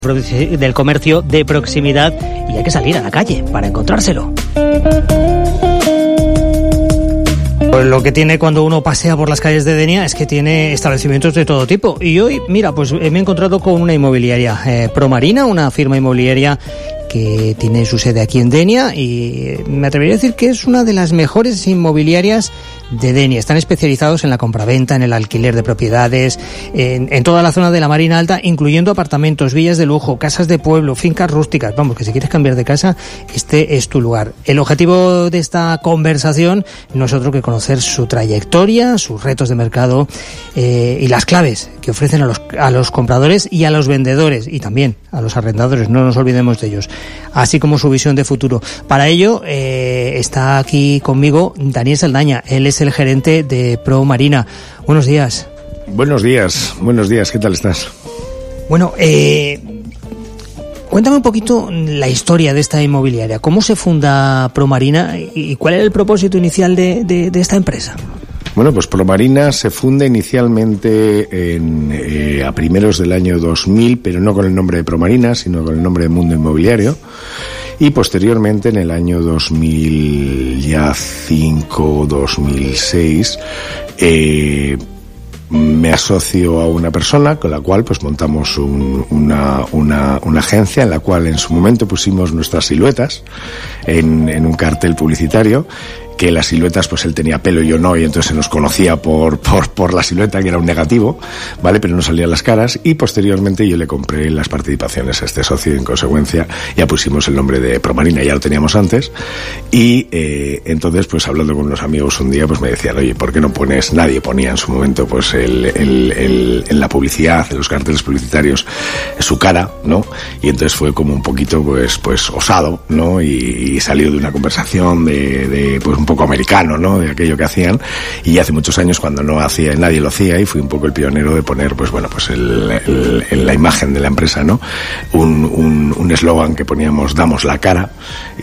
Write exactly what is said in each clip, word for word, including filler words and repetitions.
del comercio de proximidad y hay que salir a la calle para encontrárselo. Pues lo que tiene cuando uno pasea por las calles de Denia es que tiene establecimientos de todo tipo. Y hoy, mira, pues me he encontrado con una inmobiliaria, eh, Promarina, una firma inmobiliaria que tiene su sede aquí en Denia y me atrevería a decir que es una de las mejores inmobiliarias de Denia. Están especializados en la compraventa, en el alquiler de propiedades, en, en toda la zona de la Marina Alta, incluyendo apartamentos, villas de lujo, casas de pueblo, fincas rústicas. Vamos, que si quieres cambiar de casa, este es tu lugar. El objetivo de esta conversación no es otro que conocer su trayectoria, sus retos de mercado eh, y las claves que ofrecen a los, a los compradores y a los vendedores y también a los arrendadores, no nos olvidemos de ellos, así como su visión de futuro. Para ello eh, está aquí conmigo Daniel Saldaña, él es el gerente de Promarina. Buenos días. Buenos días, buenos días, ¿qué tal estás? Bueno, eh, cuéntame un poquito la historia de esta inmobiliaria, cómo se funda Promarina y cuál era el propósito inicial de, de, de esta empresa. Bueno, pues Promarina se funda inicialmente en, eh, a primeros del año dos mil, pero no con el nombre de Promarina, sino con el nombre de Mundo Inmobiliario. Y posteriormente, en el año dos mil cinco, dos mil seis, eh, me asocio a una persona con la cual pues montamos un, una, una, una agencia en la cual en su momento pusimos nuestras siluetas en, en un cartel publicitario, que las siluetas, pues él tenía pelo y yo no, y entonces se nos conocía por, por, por la silueta, que era un negativo, ¿vale? Pero no salían las caras, y posteriormente yo le compré las participaciones a este socio y en consecuencia ya pusimos el nombre de Promarina, ya lo teníamos antes, y eh, entonces pues hablando con unos amigos un día pues me decían, oye, ¿por qué no pones, nadie ponía en su momento pues el, el, el, en la publicidad, en los carteles publicitarios, su cara, ¿no? Y entonces fue como un poquito pues, pues osado, ¿no? Y, y salió de una conversación de, de pues un poco americano, ¿no? De aquello que hacían, y hace muchos años cuando no hacía, nadie lo hacía, y fui un poco el pionero de poner, pues bueno, pues el, el, el la imagen de la empresa, ¿no? Un, un, un eslogan que poníamos, damos la cara,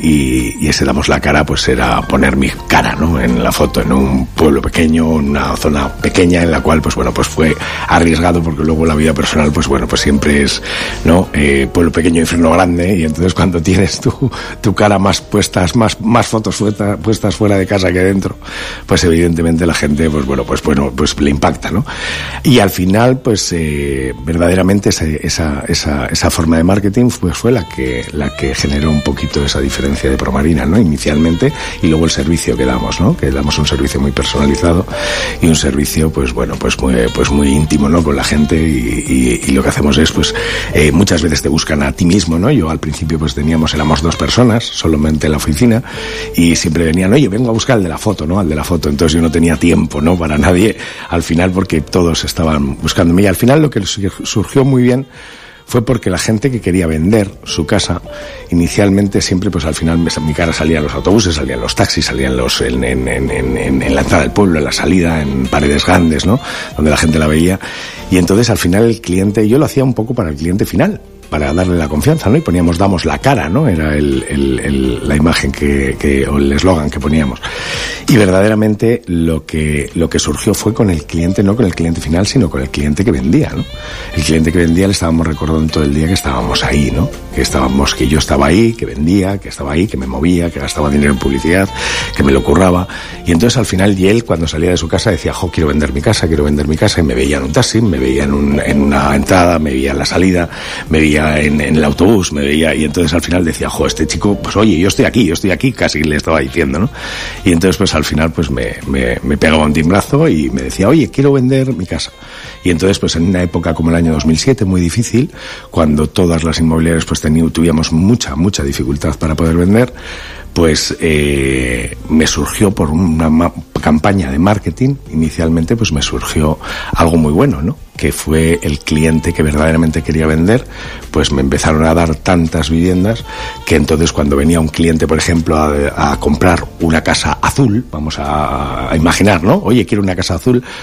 y, y ese damos la cara, pues era poner mi cara, ¿no? En la foto, en un pueblo pequeño, en una zona pequeña, en la cual, pues bueno, pues fue arriesgado, porque luego la vida personal, pues bueno, pues siempre es, ¿no? Eh, pueblo pequeño, infierno grande, y entonces cuando tienes tu, tu cara más puestas, más, más fotos suelta, puestas fuera de casa que dentro, pues evidentemente la gente, pues bueno, pues bueno, pues le impacta, ¿no? Y al final, pues eh, verdaderamente esa, esa, esa, esa forma de marketing, pues fue la que, la que generó un poquito esa diferencia de Promarina, ¿no? Inicialmente, y luego el servicio que damos, ¿no? Que damos un servicio muy personalizado y un servicio, pues bueno, pues muy, pues muy íntimo, ¿no? Con la gente, y, y, y lo que hacemos es, pues, eh, muchas veces te buscan a ti mismo, ¿no? Yo al principio, pues teníamos, éramos dos personas, solamente en la oficina, y siempre venían, oye, vengo a buscar al de la foto, ¿no? Al de la foto. Entonces yo no tenía tiempo, ¿no? Para nadie al final, porque todos estaban buscándome. Y al final lo que surgió muy bien fue porque la gente que quería vender su casa, inicialmente siempre, pues al final me, mi cara salía en los autobuses, salían los taxis, salían los en, en, en, en, en la entrada del pueblo, en la salida, en paredes grandes, ¿no? Donde la gente la veía. Y entonces al final el cliente, yo lo hacía un poco para el cliente final, para darle la confianza, ¿no? Y poníamos, damos la cara, ¿no? Era el, el, el, la imagen que, que, o el eslogan que poníamos. Y verdaderamente lo que, lo que surgió fue con el cliente, no con el cliente final, sino con el cliente que vendía, ¿no? El cliente que vendía le estábamos recordando todo el día que estábamos ahí, ¿no? Que estábamos, que yo estaba ahí, que vendía, que estaba ahí, que me movía, que gastaba dinero en publicidad, que me lo curraba. Y entonces al final, y él cuando salía de su casa decía, jo, quiero vender mi casa, quiero vender mi casa, y me veía en un taxi, me veía en, un, en una entrada, me veía en la salida, me veía En, en el autobús, me veía, y entonces al final decía, jo, este chico, pues oye, yo estoy aquí, yo estoy aquí, casi le estaba diciendo, ¿no? Y entonces pues al final pues me, me, me pegaba un timbrazo y me decía, oye, quiero vender mi casa. Y entonces pues en una época como el año dos mil siete, muy difícil, cuando todas las inmobiliarias pues teníamos, tuvíamos mucha, mucha dificultad para poder vender, pues eh, me surgió por una ma- campaña de marketing, inicialmente pues me surgió algo muy bueno, ¿no? Que fue el cliente que verdaderamente quería vender, pues me empezaron a dar tantas viviendas que entonces cuando venía un cliente, por ejemplo, a, a comprar una casa azul, vamos a, a imaginar, ¿no? Oye, quiero una casa azul,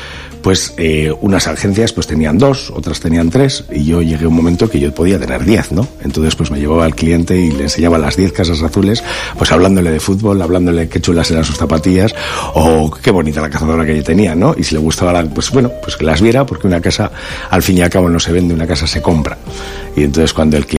pues eh, unas agencias pues tenían dos, otras tenían tres, y yo llegué a un momento que yo podía tener diez, ¿no? Entonces pues me llevaba al cliente y le enseñaba las diez casas azules, pues hablándole de fútbol, hablándole qué chulas eran sus zapatillas, o qué bonita la cazadora que yo tenía, ¿no? Y si le gustaba la, pues bueno, pues que las viera, porque una casa, al fin y al cabo, no se vende, una casa se compra. Y entonces cuando el cliente